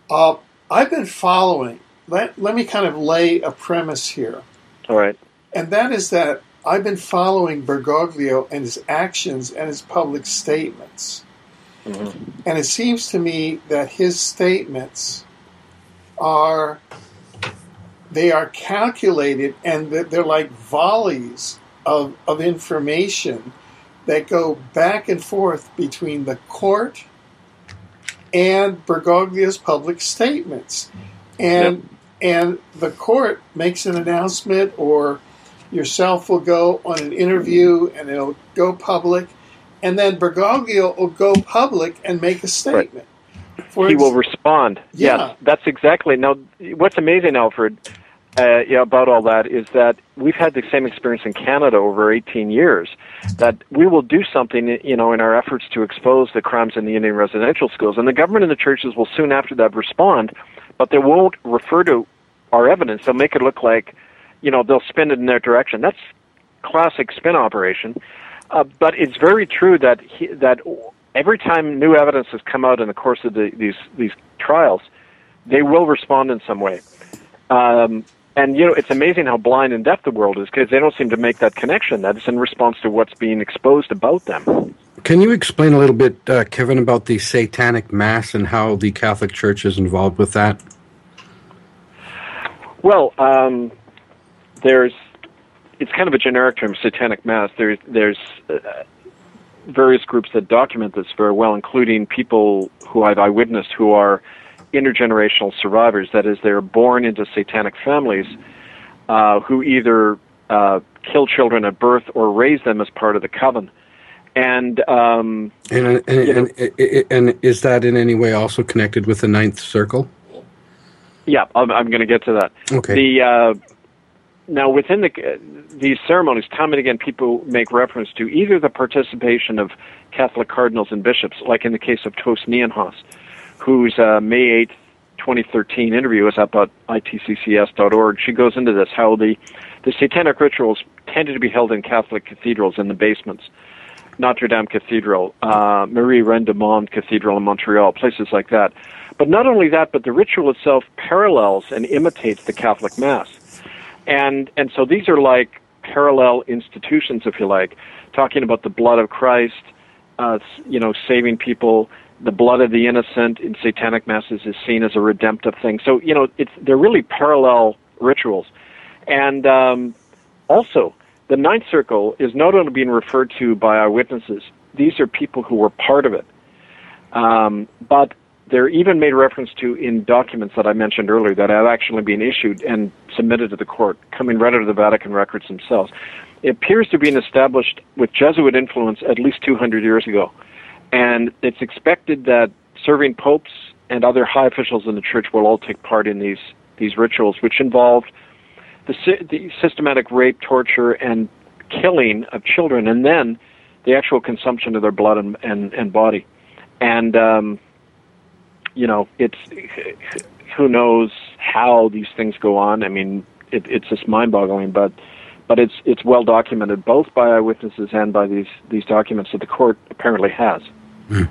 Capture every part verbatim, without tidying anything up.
Uh, I've been following. Let, let me kind of lay a premise here. All right. And that is that I've been following Bergoglio and his actions and his public statements. Mm-hmm. And it seems to me that his statements are, they are calculated, and they're like volleys of, of information that go back and forth between the court and Bergoglio's public statements. And yep. and the court makes an announcement, or yourself will go on an interview and it'll go public, and then Bergoglio will go public and make a statement. Right. He ex- will respond. Yeah. Yes, that's exactly. Now, what's amazing, Alfred, uh, yeah, about all that is that we've had the same experience in Canada over eighteen years, that we will do something, you know, in our efforts to expose the crimes in the Indian residential schools, and the government and the churches will soon after that respond, but they won't refer to our evidence. They'll make it look like, you know, they'll spin it in their direction. That's classic spin operation. Uh, but it's very true that he, that every time new evidence has come out in the course of the, these these trials, they will respond in some way. Um, and, you know, it's amazing how blind and deaf the world is, because they don't seem to make that connection, that it's in response to what's being exposed about them. Can you explain a little bit, uh, Kevin, about the Satanic Mass and how the Catholic Church is involved with that? Well, um, there's, it's kind of a generic term, Satanic Mass. There's, there's uh, various groups that document this very well, including people who I've eyewitnessed who are intergenerational survivors. That is, they're born into satanic families uh, who either uh, kill children at birth or raise them as part of the coven. And um, and and, you know, and and is that in any way also connected with the Ninth Circle? Yeah, I'm, I'm going to get to that. Okay. The uh, now within the uh, these ceremonies, time and again, people make reference to either the participation of Catholic cardinals and bishops, like in the case of Tos Nienhaus, whose uh, May eighth, twenty thirteen interview is up at I T C C S dot org. She goes into this, how the, the satanic rituals tended to be held in Catholic cathedrals in the basements. Notre Dame Cathedral, uh, Marie Reine de Monde Cathedral in Montreal, places like that. But not only that, but the ritual itself parallels and imitates the Catholic Mass. And and so these are like parallel institutions, if you like, talking about the blood of Christ, uh, you know, saving people. The blood of the innocent in satanic masses is seen as a redemptive thing. So, you know, it's they're really parallel rituals. And um, also, the Ninth Circle is not only being referred to by eyewitnesses. These are people who were part of it. Um, but they're even made reference to in documents that I mentioned earlier that have actually been issued and submitted to the court, coming right out of the Vatican records themselves. It appears to be established with Jesuit influence at least two hundred years ago. And it's expected that serving popes and other high officials in the church will all take part in these, these rituals, which involved the, the systematic rape, torture, and killing of children, and then the actual consumption of their blood and, and, and body. And, um, you know, it's who knows how these things go on. I mean, it, it's just mind-boggling, but but it's it's well documented both by eyewitnesses and by these, these documents that the court apparently has. Hmm.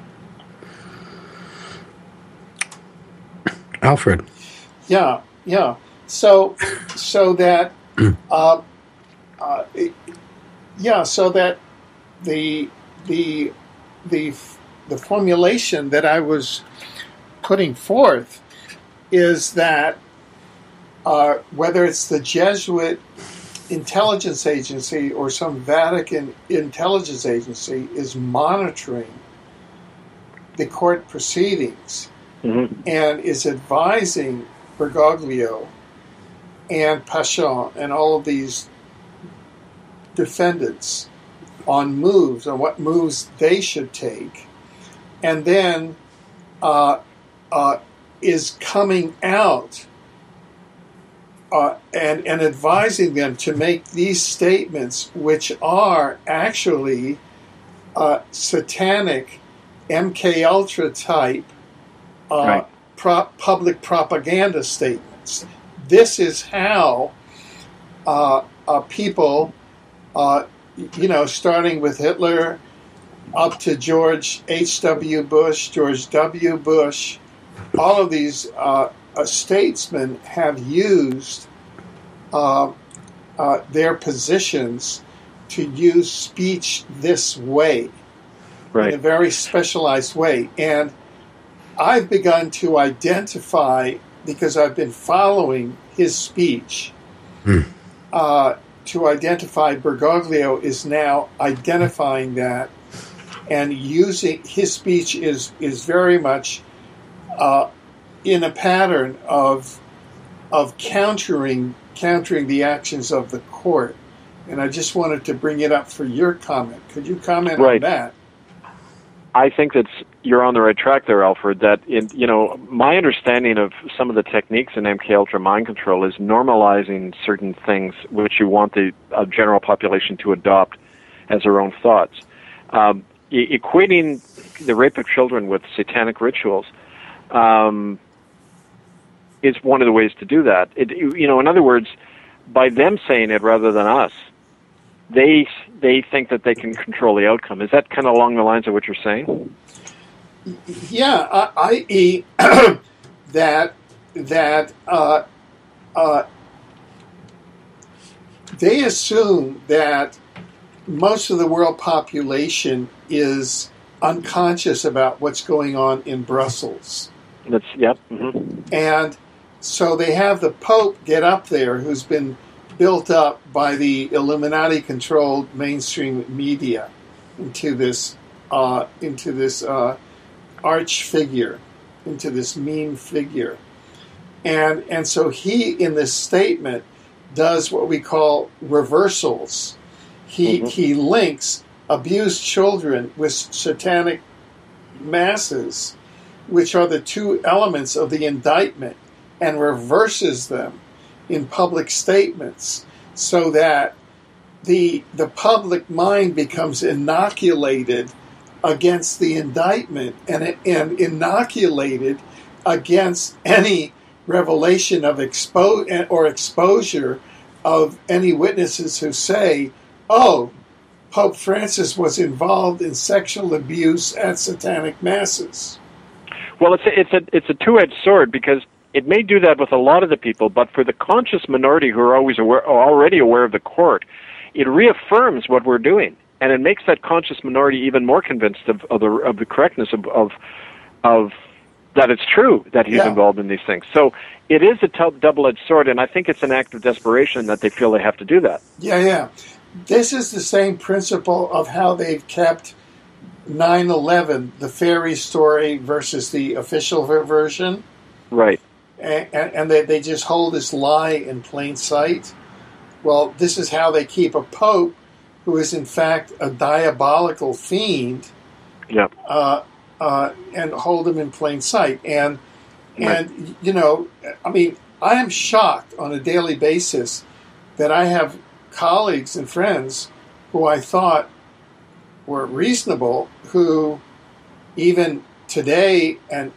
Alfred. Yeah, yeah. So, so that, uh, uh, yeah, so that the the the the formulation that I was putting forth is that uh, whether it's the Jesuit intelligence agency or some Vatican intelligence agency is monitoring the court proceedings mm-hmm. and is advising Bergoglio and Pachon and all of these defendants on moves, on what moves they should take, and then uh, uh, is coming out uh, and, and advising them to make these statements, which are actually uh, satanic M K Ultra type uh, right. pro- public propaganda statements. This is how uh, uh, people, uh, you know, starting with Hitler up to George H W Bush, George W. Bush, all of these uh, uh, statesmen have used uh, uh, their positions to use speech this way, right. in a very specialized way. And I've begun to identify, because I've been following his speech, Hmm. uh, to identify Bergoglio is now identifying that and using his speech is is very much uh, in a pattern of of countering countering the actions of the court. And I just wanted to bring it up for your comment. Could you comment right. on that? I think that's you're on the right track there, Alfred. That in you know my understanding of some of the techniques in M K Ultra mind control is normalizing certain things which you want the uh, general population to adopt as their own thoughts. Um, e- equating the rape of children with satanic rituals um, is one of the ways to do that. It, you know, in other words, by them saying it rather than us, they they think that they can control the outcome. Is that kind of along the lines of what you're saying? Yeah, uh, that is that that uh, uh, they assume that most of the world population is unconscious about what's going on in Brussels. That's yep. Mm-hmm. And so they have the Pope get up there, who's been built up by the Illuminati-controlled mainstream media into this uh, into this uh, arch figure, into this mean figure, and and so he in this statement does what we call reversals. He mm-hmm. he links abused children with satanic masses, which are the two elements of the indictment, and reverses them in public statements so that the the public mind becomes inoculated against the indictment and and inoculated against any revelation of expo or exposure of any witnesses who say, "Oh, Pope Francis was involved in sexual abuse at satanic masses." Well, it's a, it's a it's a two-edged sword, because it may do that with a lot of the people, but for the conscious minority who are always aware, are already aware of the court, it reaffirms what we're doing, and it makes that conscious minority even more convinced of, of the of the correctness of of, of that it's true that he's yeah. involved in these things. So it is a t- double-edged sword, and I think it's an act of desperation that they feel they have to do that. Yeah, yeah. This is the same principle of how they've kept nine eleven, the fairy story versus the official version. Right. And, and they, they just hold this lie in plain sight. Well, this is how they keep a pope who is in fact a diabolical fiend, yep. uh, uh, and hold him in plain sight. And, right. and you know, I mean, I am shocked on a daily basis that I have colleagues and friends who I thought were reasonable, who even today and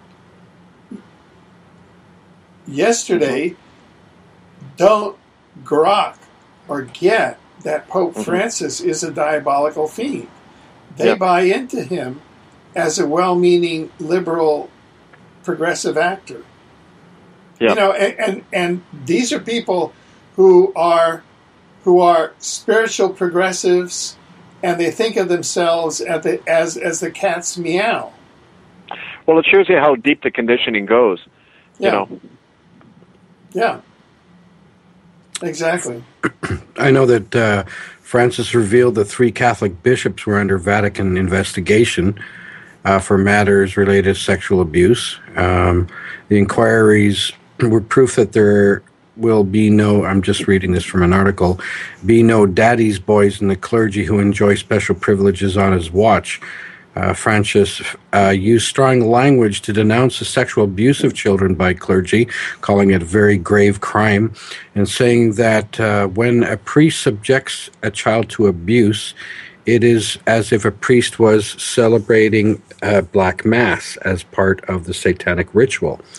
yesterday don't grok or get that Pope mm-hmm. Francis is a diabolical fiend. They yep. buy into him as a well-meaning liberal progressive actor. Yep. You know, and, and and these are people who are who are spiritual progressives, and they think of themselves as the, as, as the cat's meow. Well, it shows you how deep the conditioning goes. You yeah. know. Yeah. Exactly. I know that uh, Francis revealed that three Catholic bishops were under Vatican investigation uh, for matters related to sexual abuse. Um, the inquiries were proof that there will be no, I'm just reading this from an article, be no daddy's boys in the clergy who enjoy special privileges on his watch. Uh, Francis uh, used strong language to denounce the sexual abuse of children by clergy, calling it a very grave crime, and saying that uh, when a priest subjects a child to abuse, it is as if a priest was celebrating a black mass as part of the satanic ritual.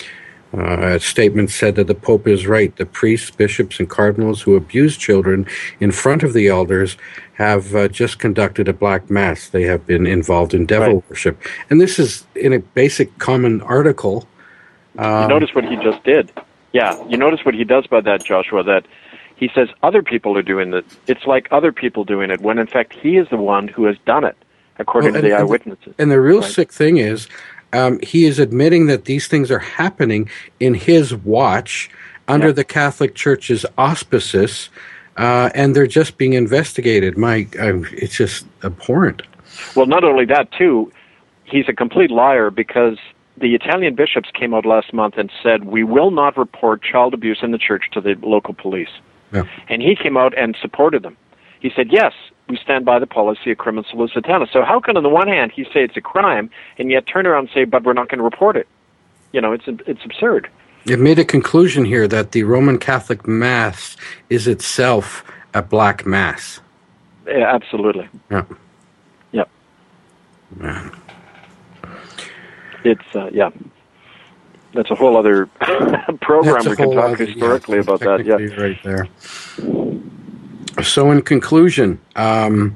Uh, a statement said that the Pope is right. The priests, bishops, and cardinals who abuse children in front of the elders have uh, just conducted a black mass. They have been involved in devil Right. worship. And this is in a basic common article. Um, you notice what he just did. Yeah, you notice what he does by that, Joshua, that he says other people are doing it. It's like other people doing it, when in fact he is the one who has done it, according well, to and, the eyewitnesses. And the real right? sick thing is, Um, he is admitting that these things are happening in his watch under yeah. the Catholic Church's auspices, uh, and they're just being investigated. My, uh, it's just abhorrent. Well, not only that, too, he's a complete liar, because the Italian bishops came out last month and said, we will not report child abuse in the church to the local police. Yeah. And he came out and supported them. He said, yes, we stand by the policy of crimen sollicitana. So how can, on the one hand, he say it's a crime, and yet turn around and say, but we're not going to report it? You know, it's it's absurd. It made a conclusion here that the Roman Catholic Mass is itself a black mass. Yeah, absolutely. Yeah. Yep. Man. It's, uh, yeah. That's a whole other program. We can talk other, historically yeah, about that. Yeah. Right there. So in conclusion, um,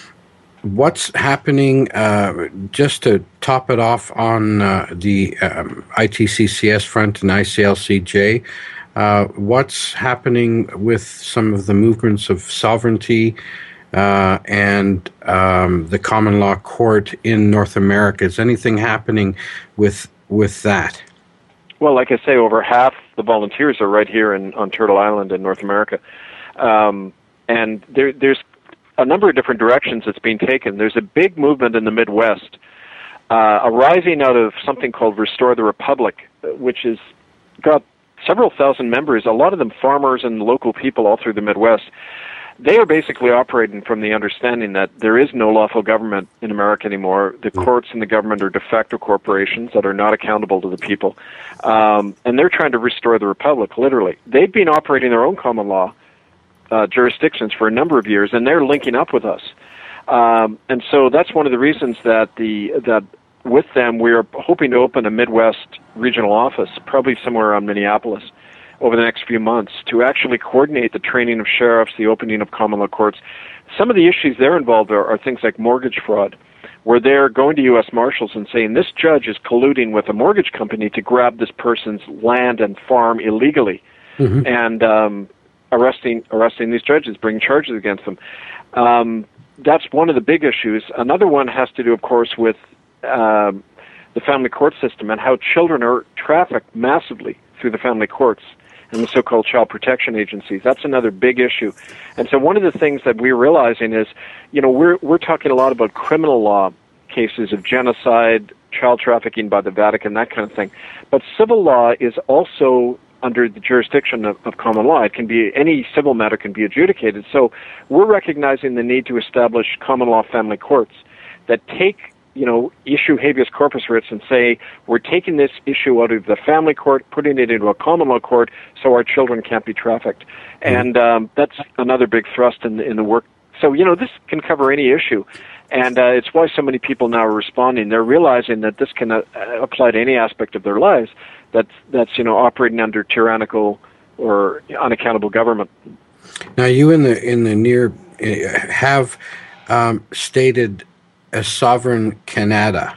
what's happening, uh, just to top it off on uh, the um, I T C C S front and I C L C J, uh, what's happening with some of the movements of sovereignty uh, and um, the common law court in North America? Is anything happening with with that? Well, like I say, over half the volunteers are right here in, on Turtle Island in North America. Um, and there, there's a number of different directions that's being taken. There's a big movement in the Midwest uh, arising out of something called Restore the Republic, which has got several thousand members, a lot of them farmers and local people all through the Midwest. They are basically operating from the understanding that there is no lawful government in America anymore. The courts and the government are de facto corporations that are not accountable to the people. Um, and they're trying to restore the Republic, literally. They've been operating their own common law uh, jurisdictions for a number of years, and they're linking up with us. Um, and so that's one of the reasons that the that with them we're hoping to open a Midwest regional office, probably somewhere around Minneapolis, over the next few months, to actually coordinate the training of sheriffs, the opening of common law courts. Some of the issues they're involved are, are things like mortgage fraud, where they're going to U S Marshals and saying, this judge is colluding with a mortgage company to grab this person's land and farm illegally, mm-hmm. and um, arresting arresting these judges, bringing charges against them. Um, that's one of the big issues. Another one has to do, of course, with uh, the family court system and how children are trafficked massively through the family courts and the so-called child protection agencies. That's another big issue. And so one of the things that we're realizing is, you know, we're we're talking a lot about criminal law cases of genocide, child trafficking by the Vatican, that kind of thing. But civil law is also under the jurisdiction of, of common law. It can be, any civil matter can be adjudicated. So we're recognizing the need to establish common law family courts that take, you know, issue habeas corpus writs and say, we're taking this issue out of the family court, putting it into a common law court so our children can't be trafficked. Mm-hmm. And um, that's another big thrust in the, in the work. So, you know, this can cover any issue. And uh, it's why so many people now are responding. They're realizing that this can uh, apply to any aspect of their lives that's, that's, you know, operating under tyrannical or unaccountable government. Now, you in the in the near uh, have um, stated a sovereign Canada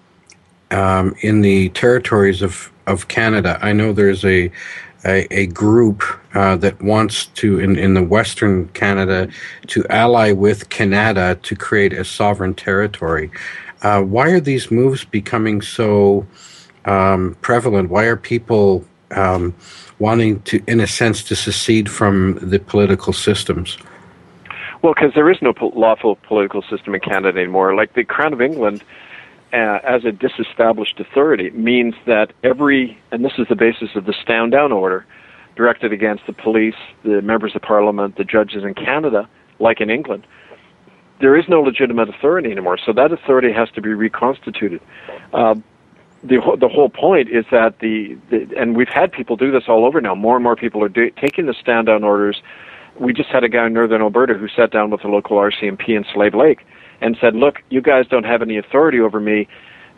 um, in the territories of, of Canada. I know there's a a, a group uh, that wants to, in, in the Western Canada, to ally with Canada to create a sovereign territory. Uh, why are these moves becoming so um, prevalent? Why are people um, wanting to, in a sense, to secede from the political systems? Well, because there is no po- lawful political system in Canada anymore. Like the Crown of England, uh, as a disestablished authority, means that every, and this is the basis of the Stand Down Order, directed against the police, the members of Parliament, the judges in Canada, like in England, there is no legitimate authority anymore. So that authority has to be reconstituted. Uh, the the whole point is that the, the, and we've had people do this all over now. More and more people are do, taking the Stand Down orders. We just had a guy in northern Alberta who sat down with the local R C M P in Slave Lake and said, look, you guys don't have any authority over me.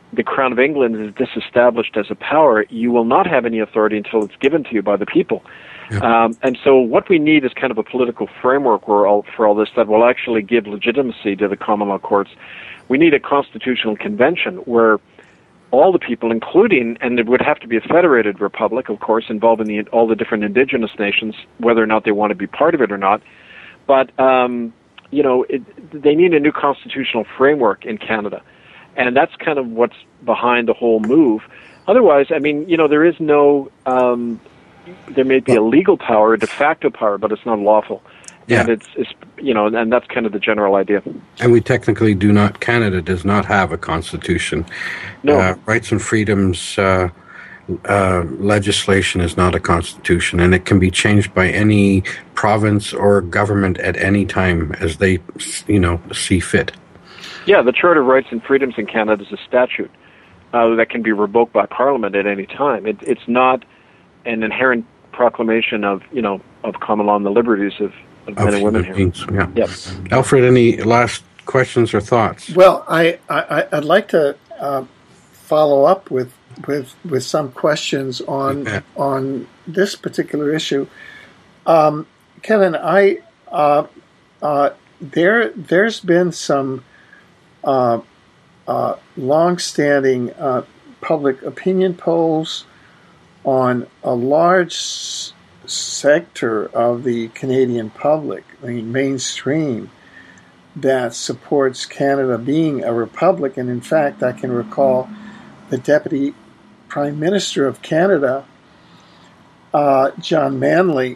the Crown of England is disestablished as a power, you will not have any authority until it's given to you by the people. Yeah. Um, and so what we need is kind of a political framework for all, for all this that will actually give legitimacy to the common law courts. We need a constitutional convention where all the people, including, and it would have to be a federated republic, of course, involving the, all the different indigenous nations, whether or not they want to be part of it or not. But, um, you know, it, they need a new constitutional framework in Canada. And that's kind of what's behind the whole move. Otherwise, I mean, you know, there is no, um, there may be a legal power, a de facto power, but it's not lawful. Yeah. And it's, it's, you know, and that's kind of the general idea. And we technically do not, Canada does not have a constitution. No. Uh, rights and freedoms uh, uh, legislation is not a constitution, and it can be changed by any province or government at any time as they, you know, see fit. Yeah, the Charter of Rights and Freedoms in Canada is a statute uh, that can be revoked by Parliament at any time. It, it's not an inherent proclamation of, you know, of common law and the liberties of, of men and women here. Beings, yeah. Yep. Alfred, any last questions or thoughts? Well, I, I I'd like to uh, follow up with with with some questions on okay. on this particular issue. Um, Kevin, I uh, uh, there there's been some uh, uh, long-standing uh, public opinion polls on a large s- sector of the Canadian public, I mean mainstream, that supports Canada being a republic. And in fact, I can recall the Deputy Prime Minister of Canada, uh, John Manley,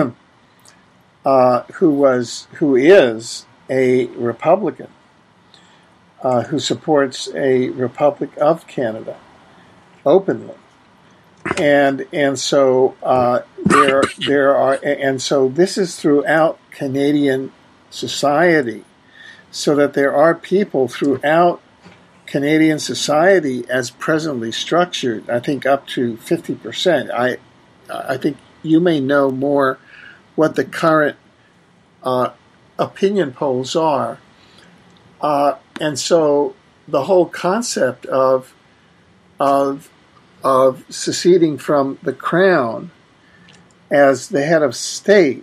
uh, who was who is a Republican, uh, who supports a Republic of Canada openly. And and so uh, there there are and so this is throughout Canadian society, so that there are people throughout Canadian society as presently structured. I think up to fifty percent. I I think you may know more what the current uh, opinion polls are, uh, and so the whole concept of of of seceding from the Crown as the head of state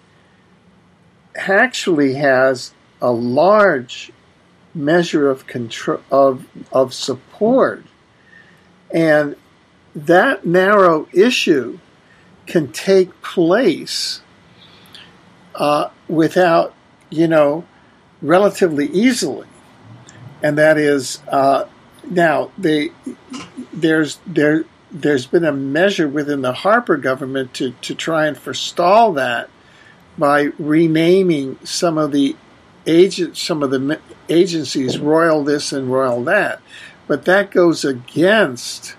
actually has a large measure of control of of support, and that narrow issue can take place uh, without, you know, relatively easily, and that is uh, now they. There's there there's been a measure within the Harper government to, to try and forestall that by renaming some of the agent some of the agencies Royal this and Royal that, but that goes against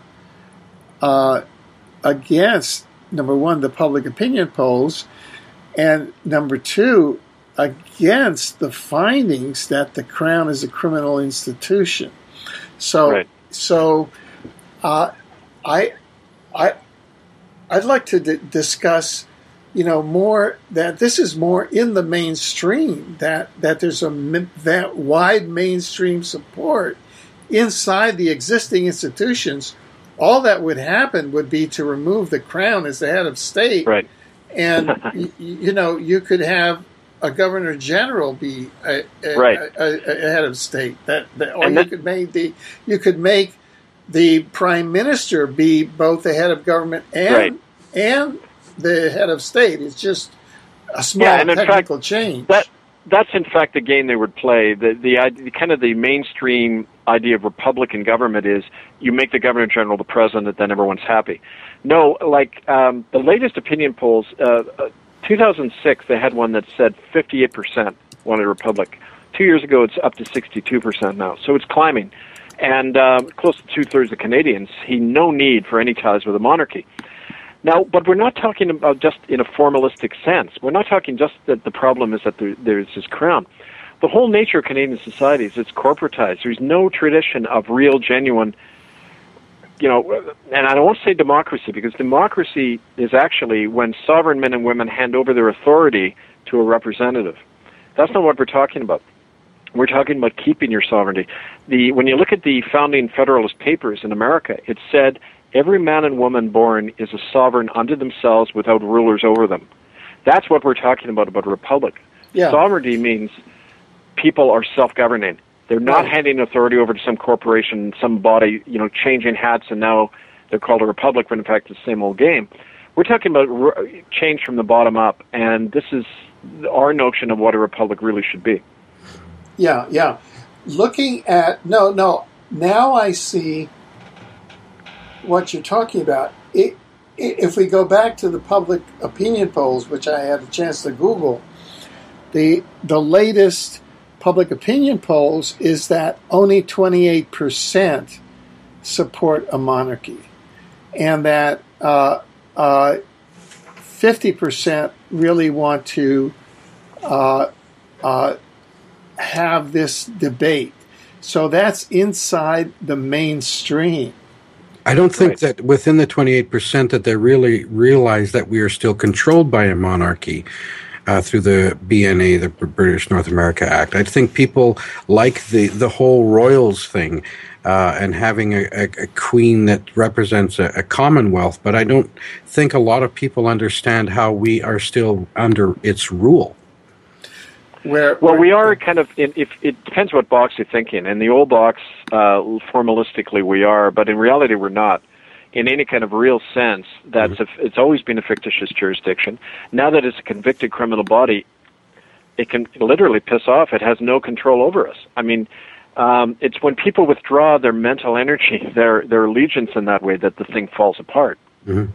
uh, against number one, the public opinion polls, and number two, against the findings that the Crown is a criminal institution. So right. so. Uh, I, I, I'd like to d- discuss, you know, more that this is more in the mainstream, that, that there's a that wide mainstream support inside the existing institutions. All that would happen would be to remove the Crown as the head of state, right? And y- you know, you could have a governor general be a, a, right. a, a, a head of state. That, that or and you that, could make the you could make. the prime minister be both the head of government and right. and the head of state. It's just a small yeah, and technical in fact, change. That that's in fact the game they would play. The the idea, kind of the mainstream idea of Republican government is you make the governor general the president, then everyone's happy. No, like um, the latest opinion polls, uh, uh, two thousand six, they had one that said fifty-eight percent wanted a republic. Two years ago, it's up to sixty-two percent now, so it's climbing. And uh, close to two-thirds of Canadians see no need for any ties with a monarchy. Now, but we're not talking about just in a formalistic sense. We're not talking just that the problem is that there, there's this Crown. The whole nature of Canadian society is it's corporatized. There's no tradition of real, genuine, you know, and I don't want to say democracy, because democracy is actually when sovereign men and women hand over their authority to a representative. That's not what we're talking about. We're talking about keeping your sovereignty. The when you look at the founding Federalist Papers in America, it said every man and woman born is a sovereign unto themselves without rulers over them. That's what we're talking about about a republic. Yeah. Sovereignty means people are self-governing. They're not Right. handing authority over to some corporation, some body, you know, changing hats, and now they're called a republic, when in fact it's the same old game. We're talking about re- change from the bottom up, and this is our notion of what a republic really should be. Yeah, yeah. Looking at, no, no, now I see what you're talking about. It, if we go back to the public opinion polls, which I had a chance to Google, the the latest public opinion polls is that only twenty-eight percent support a monarchy, and that uh, uh, fifty percent really want to uh, uh, have this debate. So that's inside the mainstream. I don't think Right. that within the twenty-eight percent that they really realize that we are still controlled by a monarchy uh, through the B N A, the British North America Act. I think people like the, the whole royals thing uh, and having a, a, a queen that represents a, a commonwealth, but I don't think a lot of people understand how we are still under its rule. Where, Well, where- we are kind of, it, if, it depends what box you're thinking. In the old box, uh, formalistically we are, but in reality we're not. In any kind of real sense, that's Mm-hmm. a, it's always been a fictitious jurisdiction. Now that it's a convicted criminal body, it can literally piss off. It has no control over us. I mean, um, it's when people withdraw their mental energy, their their allegiance in that way, that the thing falls apart. Mm-hmm.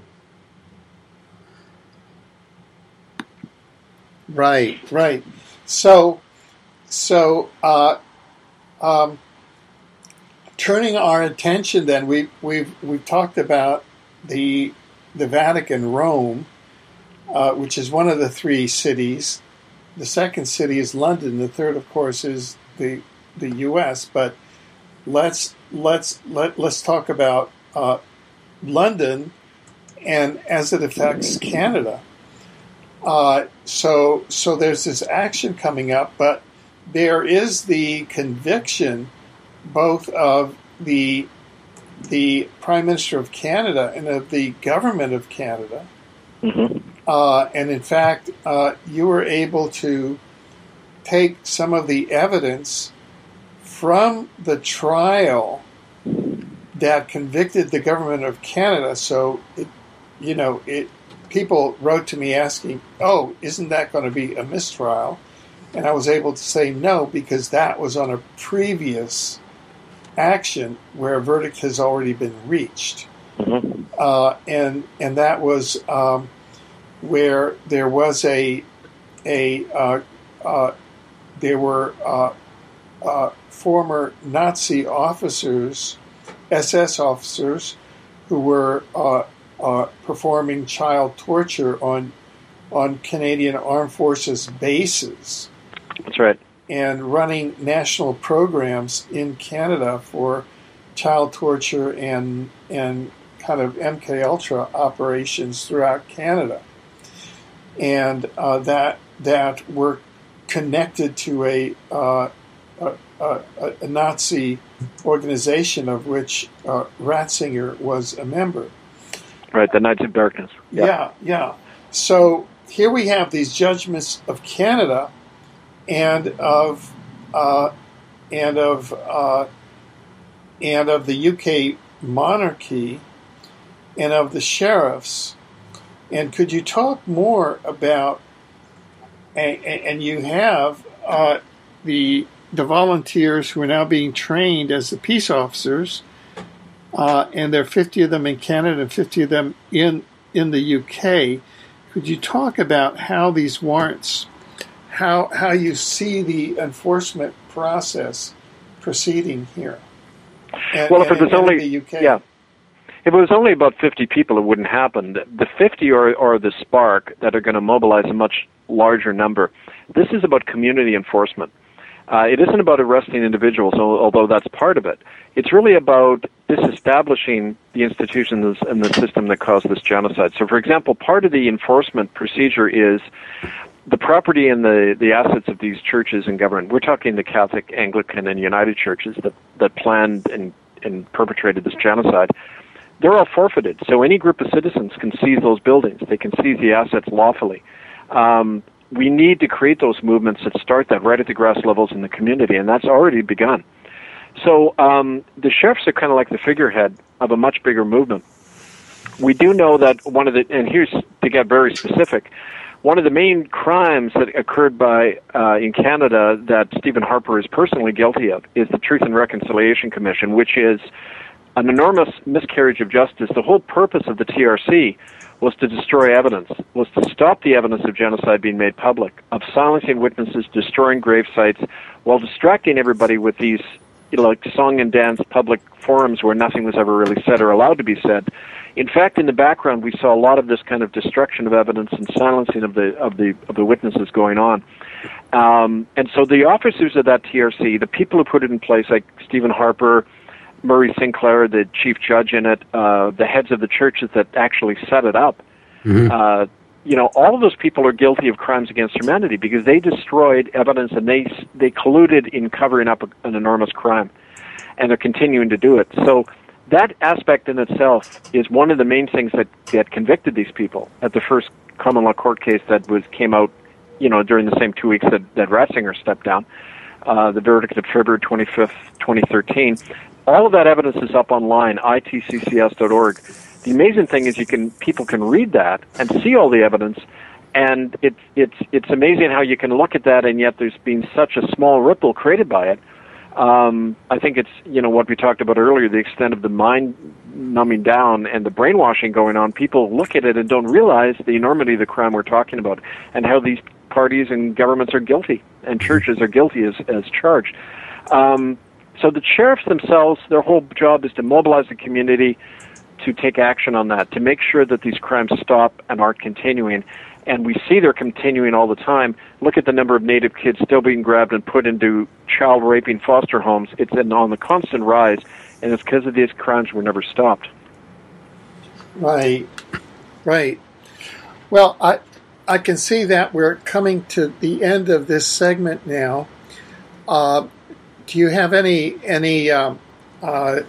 Right, right. So, so uh, um, turning our attention, then we we've we've talked about the the Vatican, Rome, uh, which is one of the three cities. The second city is London. The third, of course, is the the U S. But let's let's let let's talk about uh, London and as it affects Canada. Uh, so, so there's this action coming up, but there is the conviction both of the the Prime Minister of Canada and of the government of Canada. Mm-hmm. Uh, and in fact, uh, you were able to take some of the evidence from the trial that convicted the government of Canada. So, it, you know, it. People wrote to me asking, oh, isn't that going to be a mistrial? And I was able to say no, because that was on a previous action where a verdict has already been reached. Mm-hmm. Uh, and and that was um, where there was a, a uh, uh, there were uh, uh, former Nazi officers, S S officers, who were uh, Uh, performing child torture on on Canadian Armed Forces bases That's right. and running national programs in Canada for child torture and and kind of M K Ultra operations throughout Canada, and uh, that that were connected to a, uh, a, a, a Nazi organization of which uh, Ratzinger was a member. Right, the Knights of Darkness. Yeah. yeah, yeah. So here we have these judgments of Canada and of uh, and of uh, and of the U K monarchy and of the sheriffs. And could you talk more about? And, and you have uh, the the volunteers who are now being trained as the peace officers. Uh, and there are fifty of them in Canada and fifty of them in, in the U K. Could you talk about how these warrants, how how you see the enforcement process proceeding here? And, Well, if and, it was and only in the U K. yeah, if it was only about fifty people, it wouldn't happen. The- The fifty are, are the spark that are going to mobilize a much larger number. This is about community enforcement. Uh, it isn't about arresting individuals, al- although that's part of it. It's really about disestablishing the institutions and the system that caused this genocide. So, for example, part of the enforcement procedure is the property and the, the assets of these churches and government, we're talking the Catholic, Anglican, and United churches that, that planned and, and perpetrated this genocide, they're all forfeited. So any group of citizens can seize those buildings. They can seize the assets lawfully. Um, we need to create those movements that start that right at the grass levels in the community, and that's already begun. So um, the sheriffs are kind of like the figurehead of a much bigger movement. We do know that one of the, and here's to get very specific, one of the main crimes that occurred by uh, in Canada that Stephen Harper is personally guilty of is the Truth and Reconciliation Commission, which is an enormous miscarriage of justice. The whole purpose of the T R C was to destroy evidence, was to stop the evidence of genocide being made public, of silencing witnesses, destroying grave sites, while distracting everybody with these, you know, like song and dance public forums where nothing was ever really said or allowed to be said. In fact, in the background, we saw a lot of this kind of destruction of evidence and silencing of the of the of the witnesses going on. Um, and so the officers of that T R C, the people who put it in place, like Stephen Harper, Murray Sinclair, the chief judge in it, uh, the heads of the churches that actually set it up, mm-hmm. uh, you know, all of those people are guilty of crimes against humanity because they destroyed evidence and they they colluded in covering up a, an enormous crime, and they're continuing to do it. So that aspect in itself is one of the main things that, that convicted these people at the first common law court case that was came out, you know, during the same two weeks that, that Ratzinger stepped down, uh, the verdict of February twenty-fifth, twenty thirteen. All of that evidence is up online, I T C C S dot org. The amazing thing is you can people can read that and see all the evidence, and it's it's it's amazing how you can look at that and yet there's been such a small ripple created by it. Um, I think it's, you know, what we talked about earlier, the extent of the mind numbing down and the brainwashing going on. People look at it and don't realize the enormity of the crime we're talking about and how these parties and governments are guilty and churches are guilty as, as charged. Um, So the sheriffs themselves, their whole job is to mobilize the community to take action on that, to make sure that these crimes stop and aren't continuing. And we see they're continuing all the time. Look at the number of Native kids still being grabbed and put into child-raping foster homes. It's on the constant rise, and it's because of these crimes were never stopped. Right, right. Well, I I can see that we're coming to the end of this segment now. Uh, Do you have any any um, uh,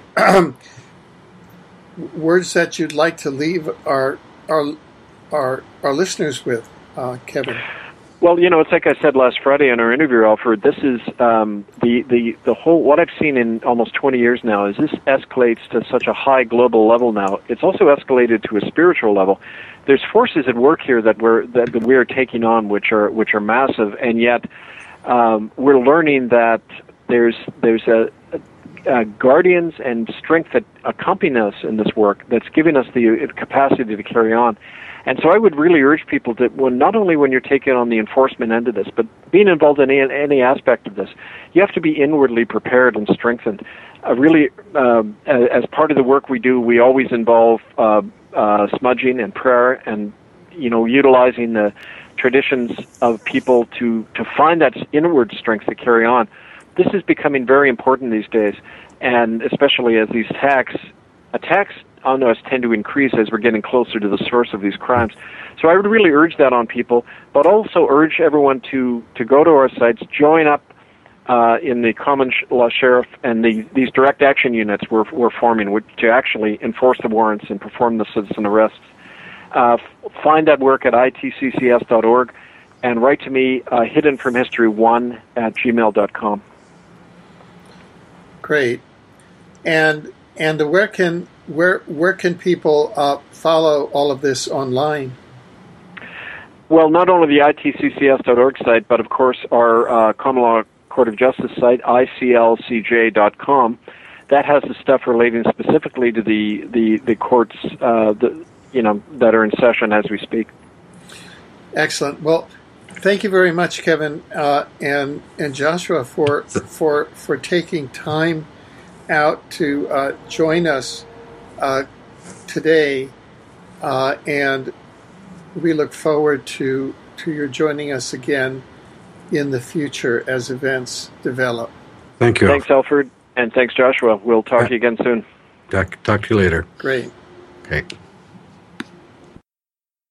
words that you'd like to leave our our our, our listeners with, uh, Kevin? Well, you know, it's like I said last Friday in our interview, Alfred. This is um, the the the whole. What I've seen in almost twenty years now is this escalates to such a high global level now. It's also escalated to a spiritual level. There's forces at work here that we're that we are taking on, which are which are massive, and yet um, we're learning that. There's there's a, a guardians and strength that accompany us in this work that's giving us the capacity to carry on. And so I would really urge people that when not only when you're taking on the enforcement end of this, but being involved in any, any aspect of this, you have to be inwardly prepared and strengthened. Uh, really, uh, as part of the work we do, we always involve uh, uh, smudging and prayer and, you know, utilizing the traditions of people to, to find that inward strength to carry on. This is becoming very important these days, and especially as these attacks, attacks on us tend to increase as we're getting closer to the source of these crimes. So I would really urge that on people, but also urge everyone to, to go to our sites, join up uh, in the common law sheriff and the, these direct action units we're, we're forming which, to actually enforce the warrants and perform the citizen arrests. Uh, find that work at I T C C S dot org and write to me, uh, hidden from history one at gmail dot com. Great, and and where can where where can people uh, follow all of this online? Well, not only the I T C C S dot org site, but of course our uh, Common Law Court of Justice site, I C L C J dot com. That has the stuff relating specifically to the the the courts, uh, the you know that are in session as we speak. Excellent. Well, thank you very much, Kevin uh, and and Joshua, for for for taking time out to uh, join us uh, today, uh, and we look forward to to your joining us again in the future as events develop. Thank you. Thanks, Alfred, and thanks, Joshua. We'll talk to you again soon. Talk, talk to you later. Great. Okay.